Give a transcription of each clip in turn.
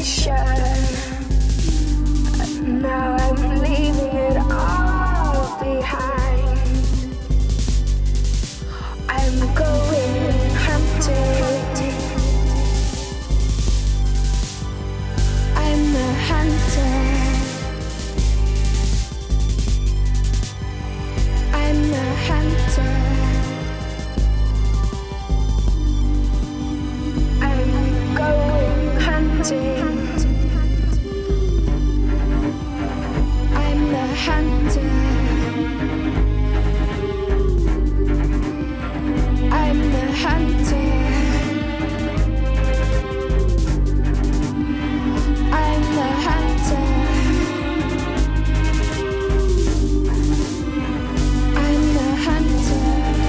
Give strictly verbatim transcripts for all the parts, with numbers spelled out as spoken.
Now I'm leaving it all behind. I'm going hunting. I'm a hunter. I'm a hunter. I'm going hunting. I'm a hunter. I'm a hunter. I'm a hunter. I'm a hunter.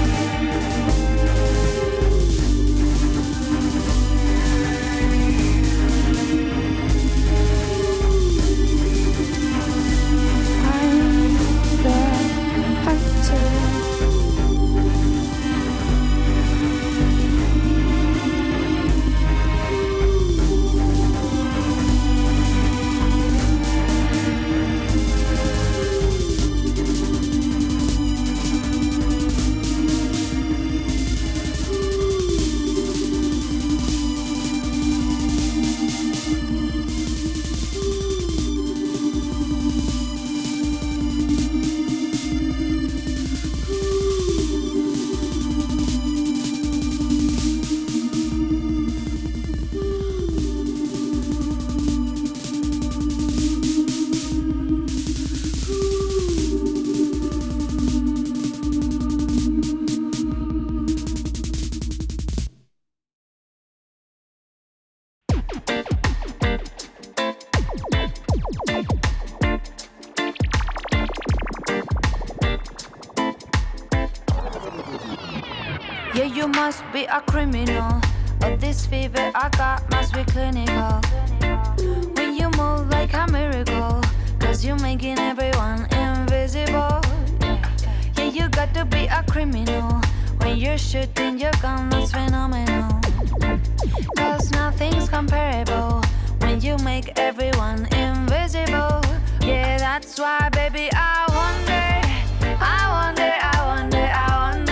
Yeah, you must be a criminal, but this fever I got must be clinical. When you move like a miracle, cause you're making everyone invisible. Yeah, you got to be a criminal. When you're shooting your gun, that's phenomenal. Cause nothing's comparable when you make everyone invisible. Yeah, that's why, baby, I wonder, I wonder, I wonder, I wonder.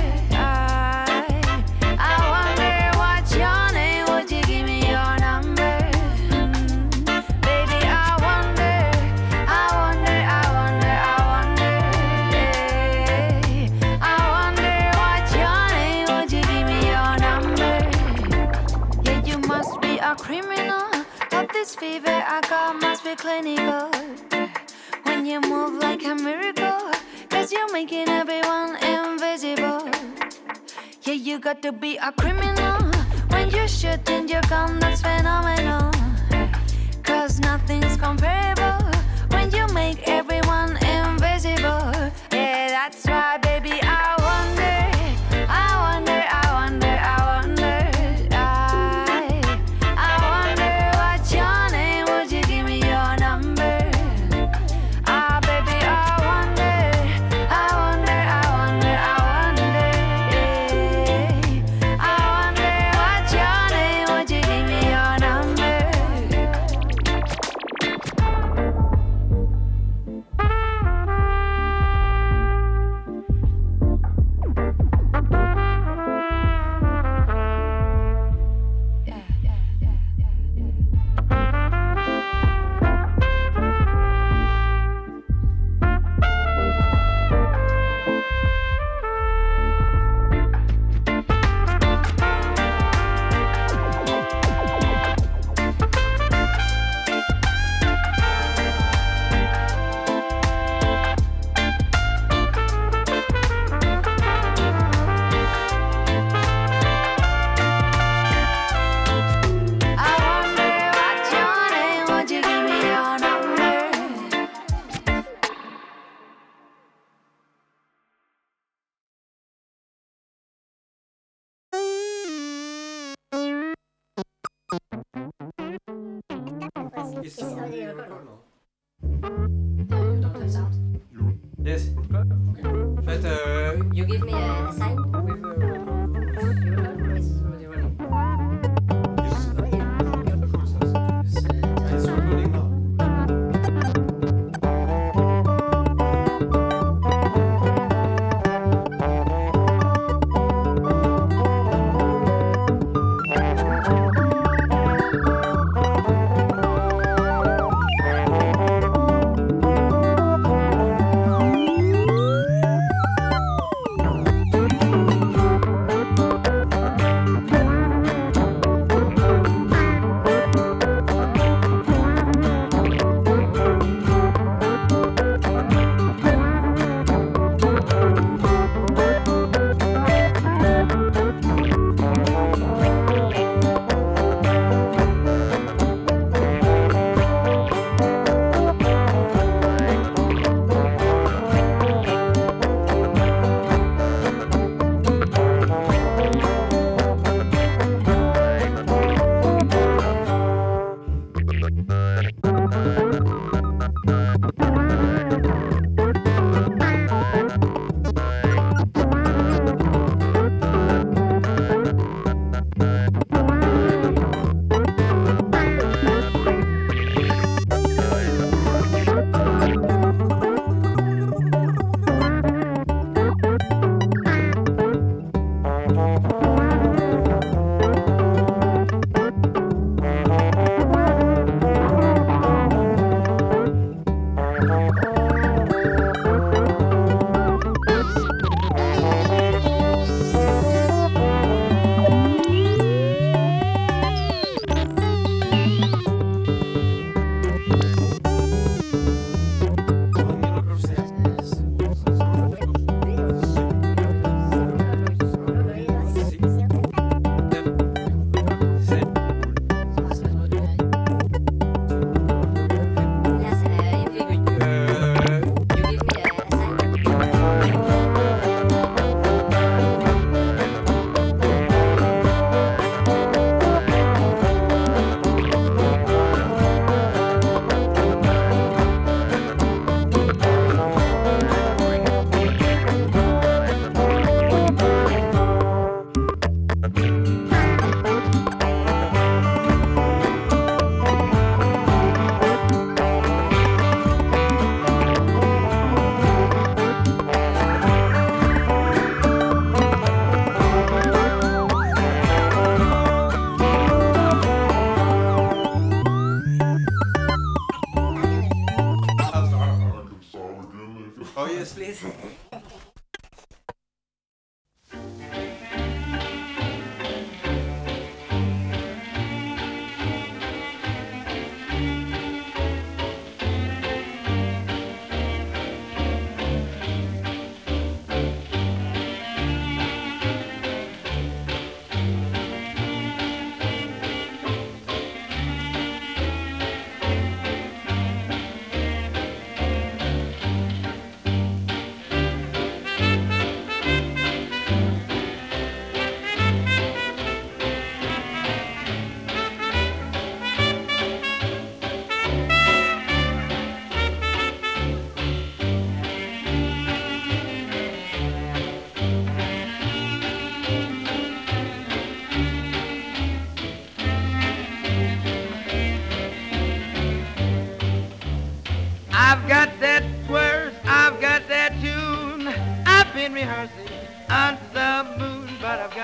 This fever I got must be clinical. When you move like a miracle, cause you're making everyone invisible. Yeah, you got to be a criminal. When you're shooting your gun, that's phenomenal. Cause nothing's comparable when you make everyone invisible. Yeah, that's why, baby, I wonder, I wonder, I wonder, I wonder. Is somebody recording? No, you don't have sound. Yes. Okay. But uh, You give me a sign with the is somebody running. Yes.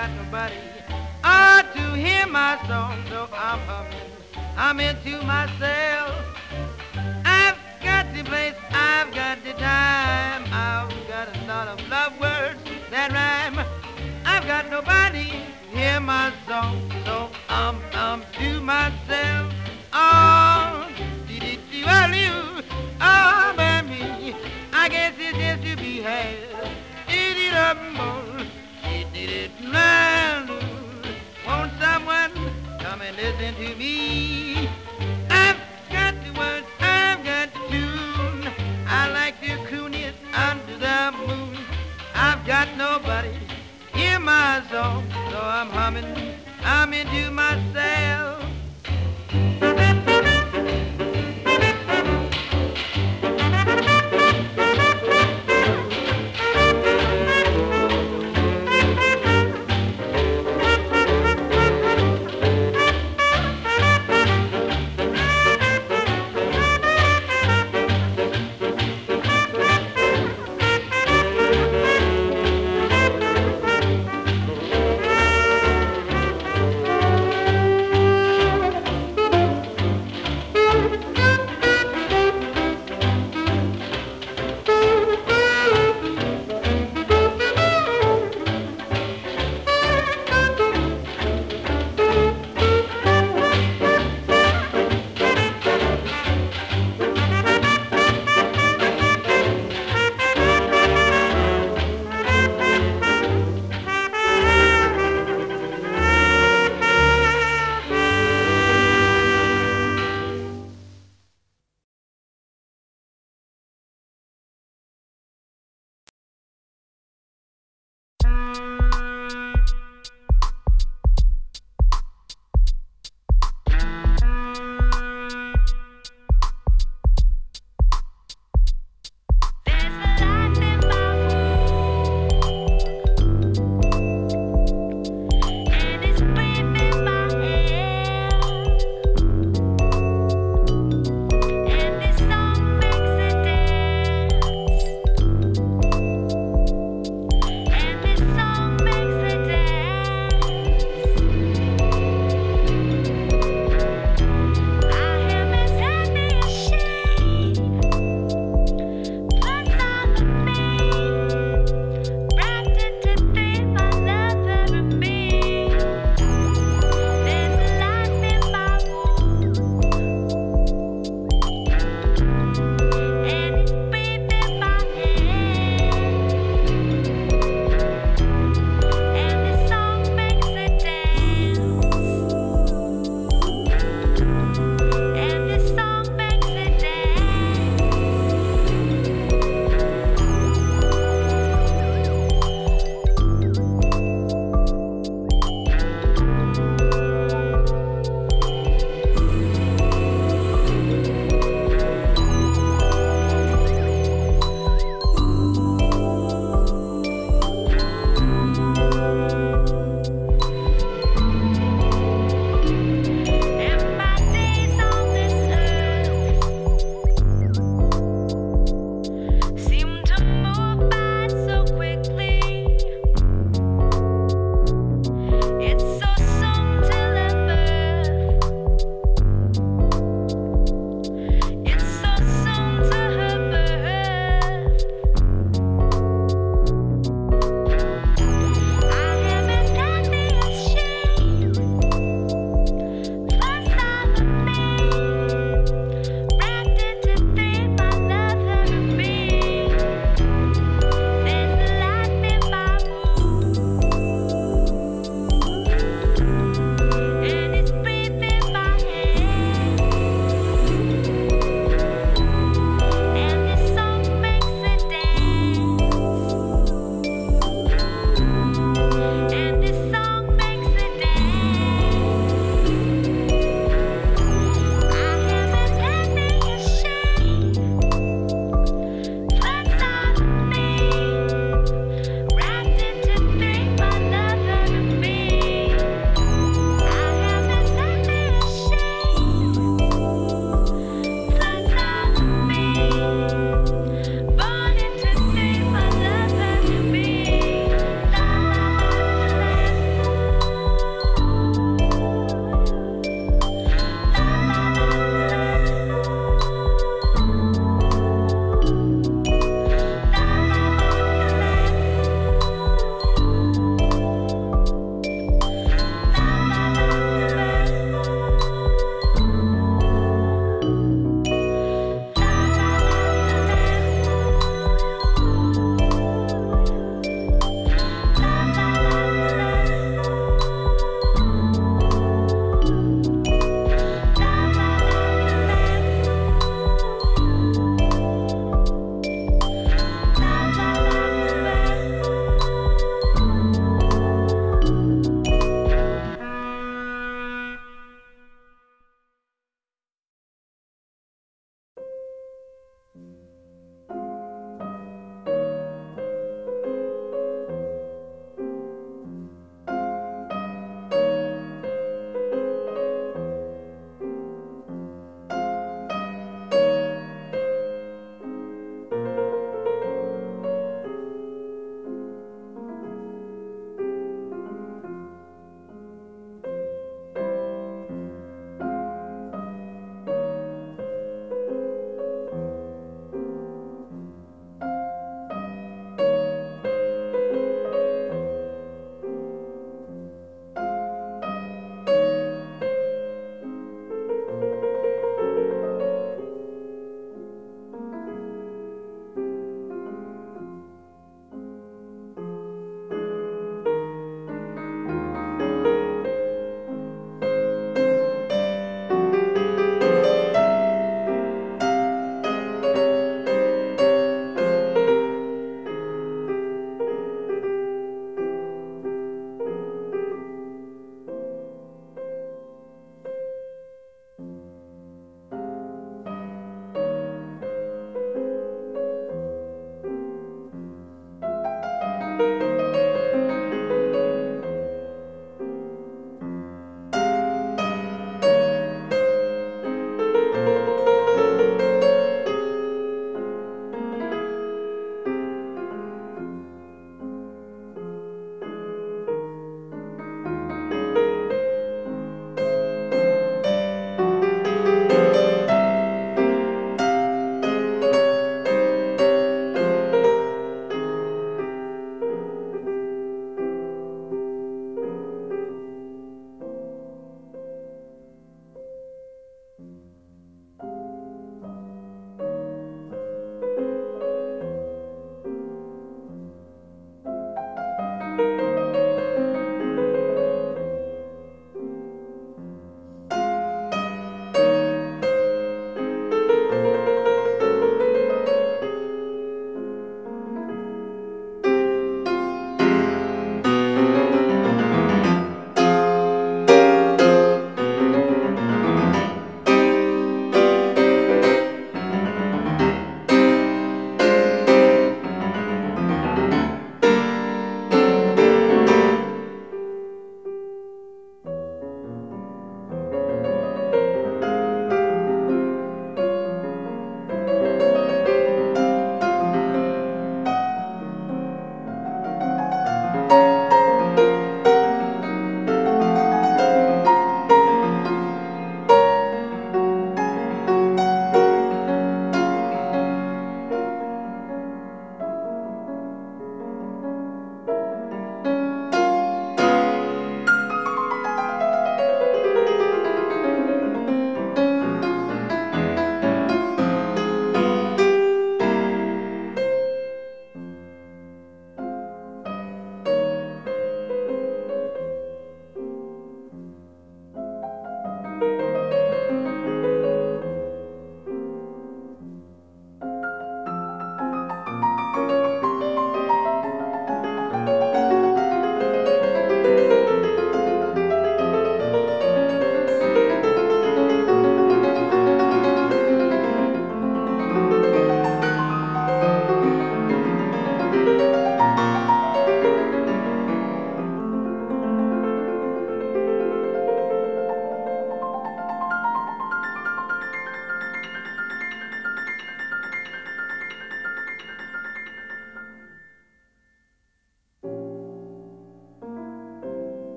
got nobody ah, to hear my song, so I'm humming. I'm into myself. I've got the place, I've got the time. I've got a lot of love words that rhyme. I've got nobody to hear my song, so I'm, I'm to myself. Oh, did it do you? Oh, baby, I guess it's just to be had. Did it up, did it round? Won't someone come and listen to me? I've got the words, I've got the tune. I like to coon it under the moon. I've got nobody to hear my song, so I'm humming, I'm into myself.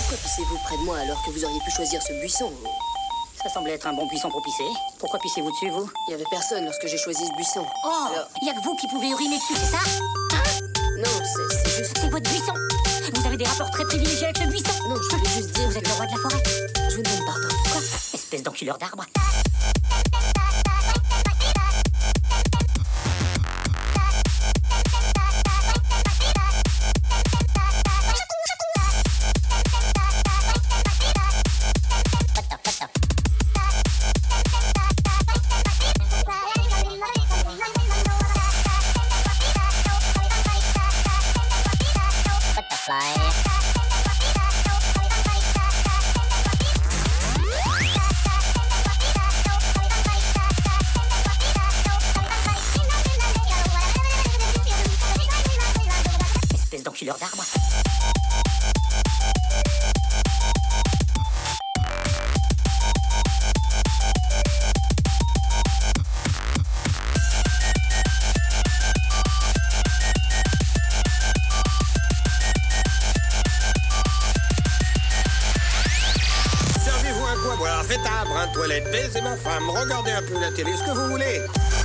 Pourquoi pissez-vous près de moi alors que vous auriez pu choisir ce buisson? Ça semblait être un bon buisson pour pisser. Pourquoi pissez-vous dessus, vous? Il y avait personne lorsque j'ai choisi ce buisson. Oh, alors... il y a que vous qui pouvez uriner dessus, c'est ça? Hein? Non, c'est juste... C'est votre buisson. Vous avez des rapports très privilégiés avec ce buisson. Non, je voulais juste dire... Vous êtes que... le roi de la forêt. Je vous demande pardon. Quoi? Espèce d'enculeur d'arbre. L'heure d'arbre. Servez-vous un coup à boire, faites un brin de toilette, baisez ma femme, regardez un peu la télé, ce que vous voulez.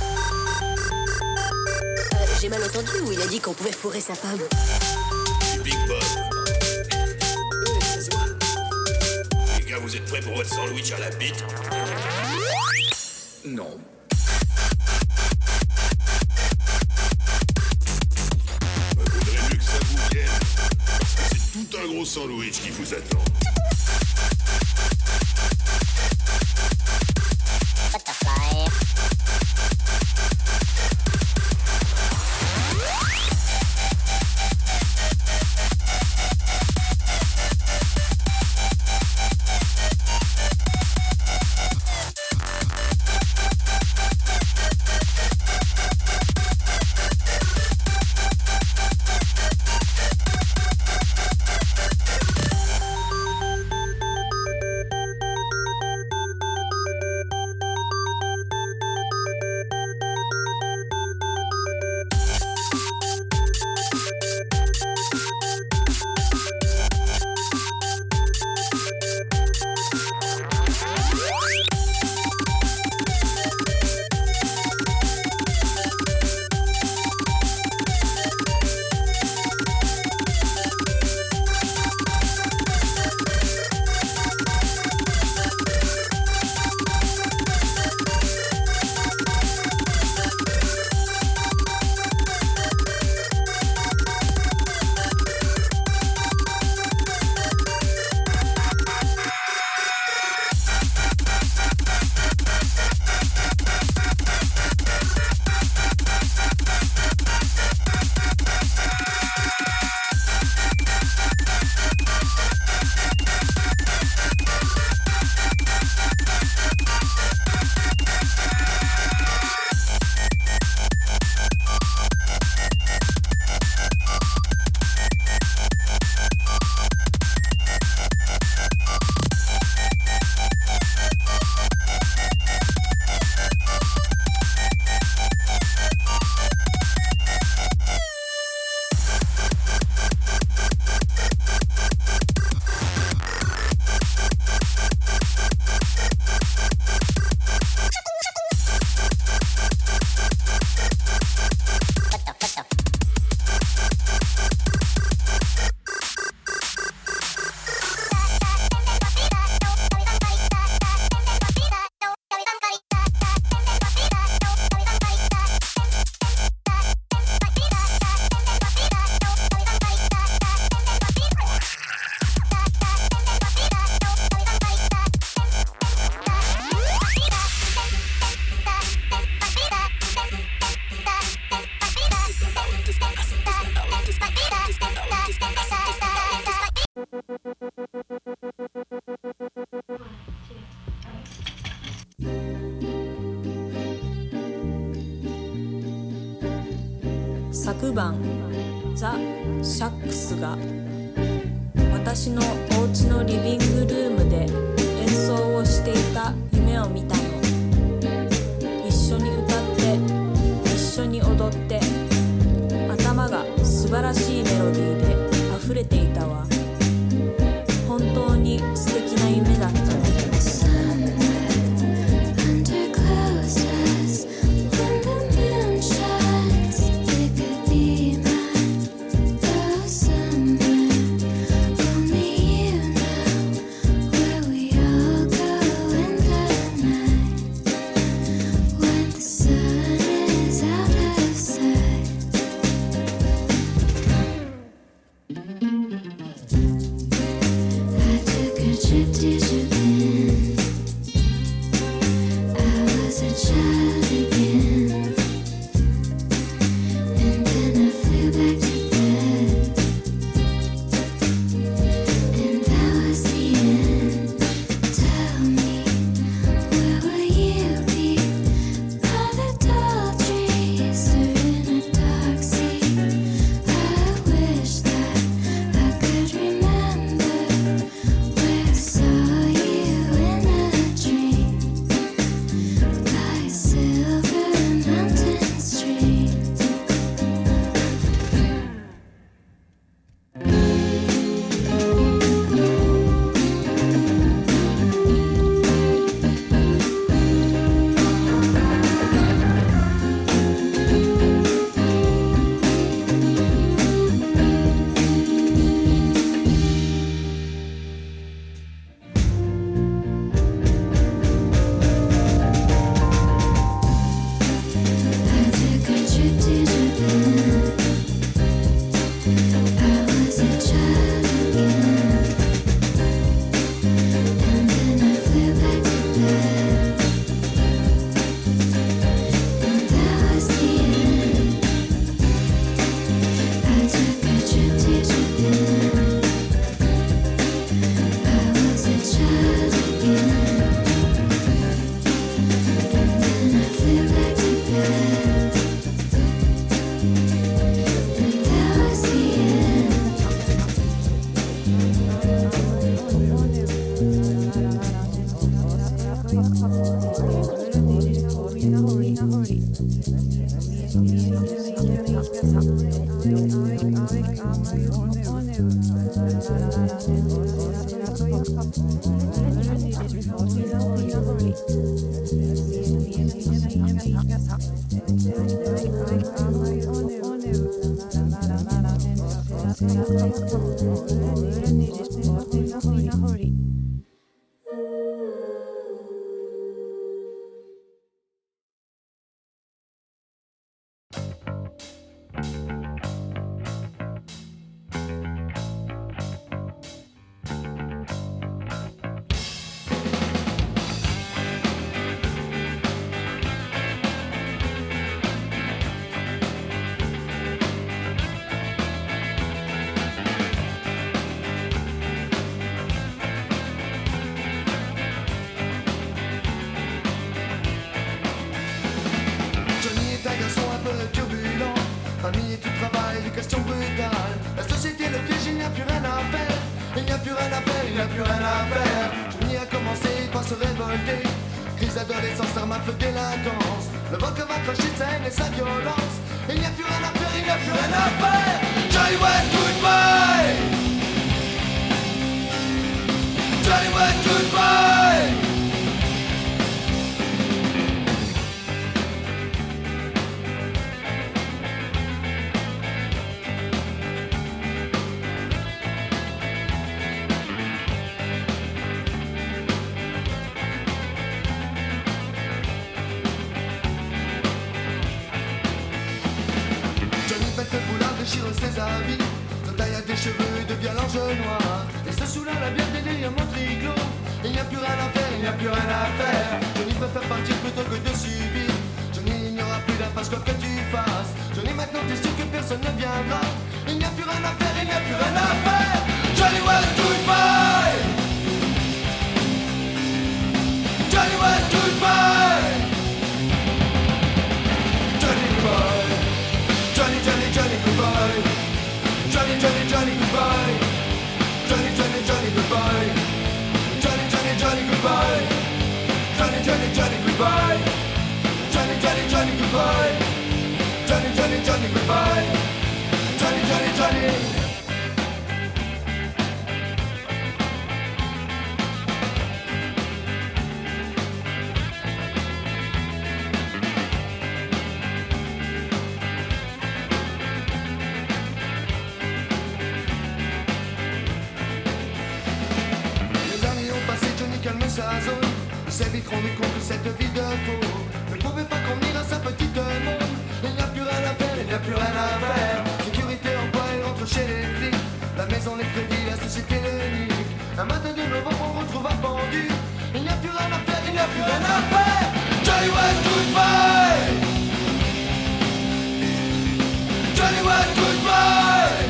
Euh, j'ai mal entendu où il a dit qu'on pouvait fourrer sa femme. Big Bob. Oui, ça se voit. Les gars, vous êtes prêts pour votre sandwich à la bite? Non. Faudrait mieux que ça vous vienne. Parce que c'est tout un gros sandwich qui vous attend. Butterfly. 昨晩ザ・シャックスが私のお家のリビングルームで演奏をしていた夢を見たの。一緒に歌って一緒に踊って頭が素晴らしいメロディーで溢れていたわ。本当に素敵な夢だったの。 sa zone. Il s'est vite rendu compte que cette vie de faux ne pouvait pas convenir à sa petite monde. Il n'y a plus rien à faire, il n'y a plus rien à faire. Sécurité, emploi, il rentre chez les flics. La maison, les crédits, la société, le nique. Un matin de novembre, on retrouve un pendu. Il n'y a plus rien à faire, il n'y a plus rien à faire. Johnny West, goodbye. Johnny West, goodbye.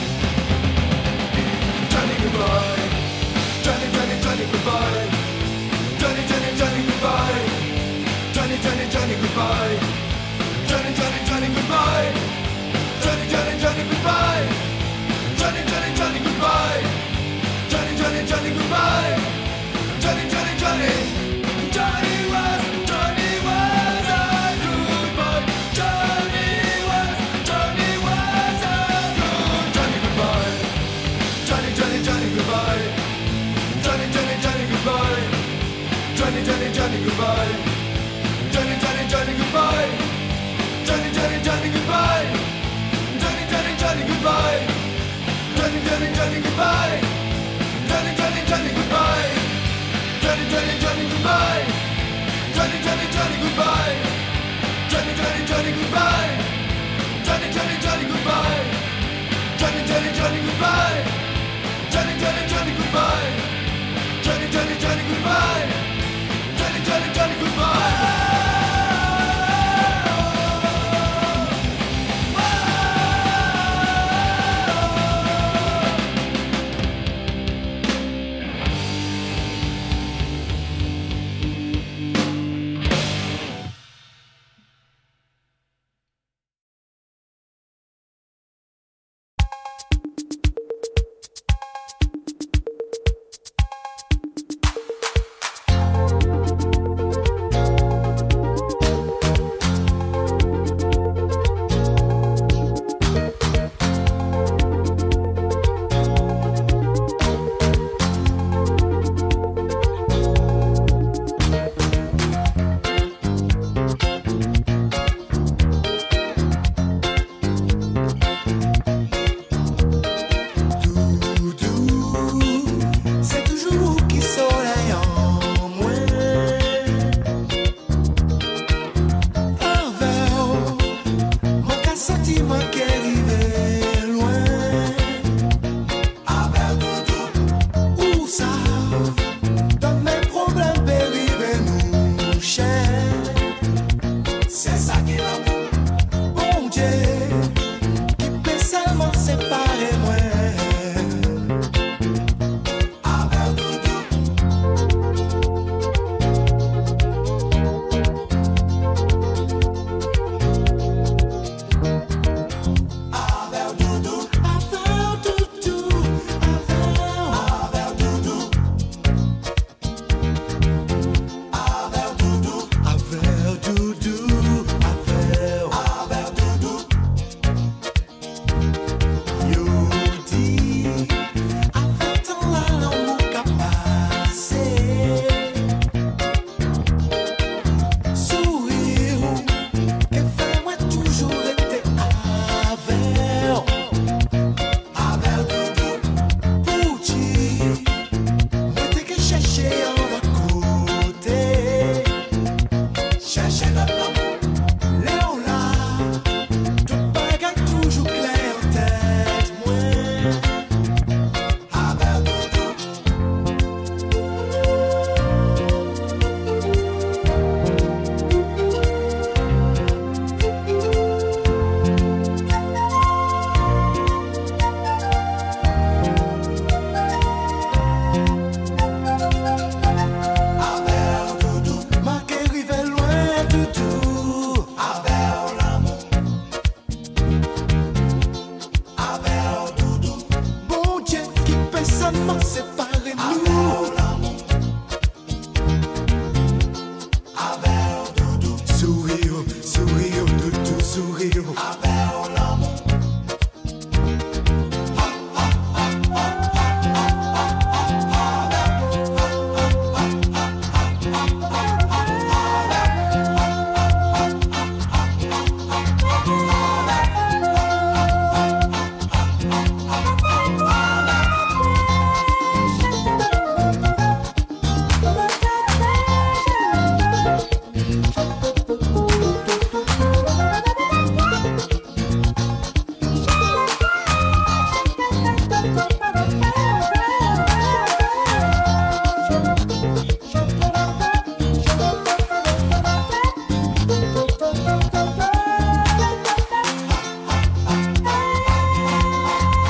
Johnny, goodbye. Johnny, Johnny, Johnny, goodbye. Johnny, Johnny, Johnny, goodbye. Johnny, Johnny, Johnny, goodbye. Johnny, Johnny, Johnny, goodbye. Johnny, Johnny, Johnny, goodbye. Johnny, Johnny, Johnny, goodbye. Johnny, Johnny, Johnny, goodbye. Johnny, Johnny, Johnny. Johnny West, Johnny West, ah, goodbye. Johnny West, Johnny West, ah, good. Johnny, goodbye. Johnny, Johnny, Johnny, goodbye. Johnny, Johnny, Johnny, goodbye. Johnny, Johnny, Johnny, goodbye. Johnny, Johnny, Johnny, goodbye. Johnny, Johnny, Johnny, goodbye. Johnny, Johnny, Johnny, goodbye. Johnny, Johnny, Johnny, goodbye.